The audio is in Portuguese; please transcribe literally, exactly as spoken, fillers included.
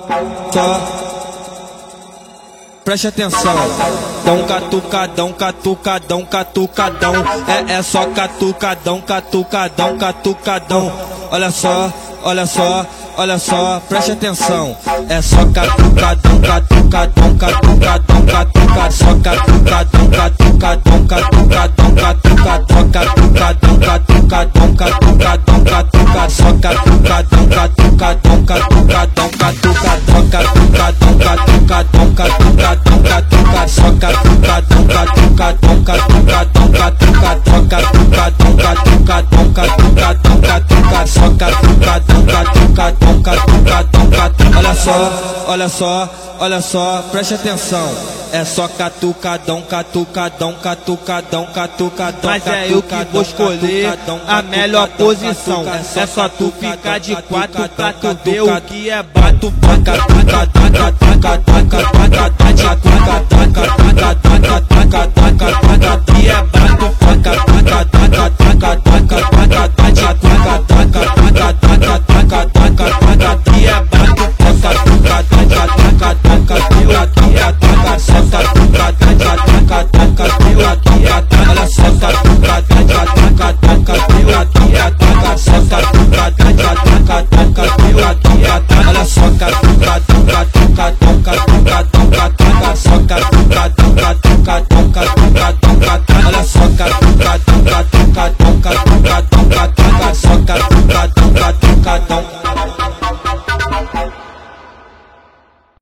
Só preste atenção, dão catucadão, catucadão, catucadão. É, é só catucadão, catucadão, catucadão. Olha só, olha só, olha só, preste atenção. É só catucadão, catucadão, catucadão, catucadão. Só catucadão, catucadão, catucadão, catucadão. Catucadão, catucadão, catucadão, catucadão. Só catucadão, catucadão, catucadão, catucadão. Catucadão, catucadão, catucadão, catucadão. Só catucadão, catucadão, catucadão, catucadão. Catucadão, catucadão, catucadão, catucadão. Só catucadão, catucadão, catucadão, catucadão. Olha só, olha só, olha só, preste atenção. É só catucadão, catucadão, catucadão, catucadão. Mas é eu que vou escolher a melhor posição. É só tu ficar de quatro pra tu ver o que é bato. Catucadão, catucadão, catucadão, catucadão.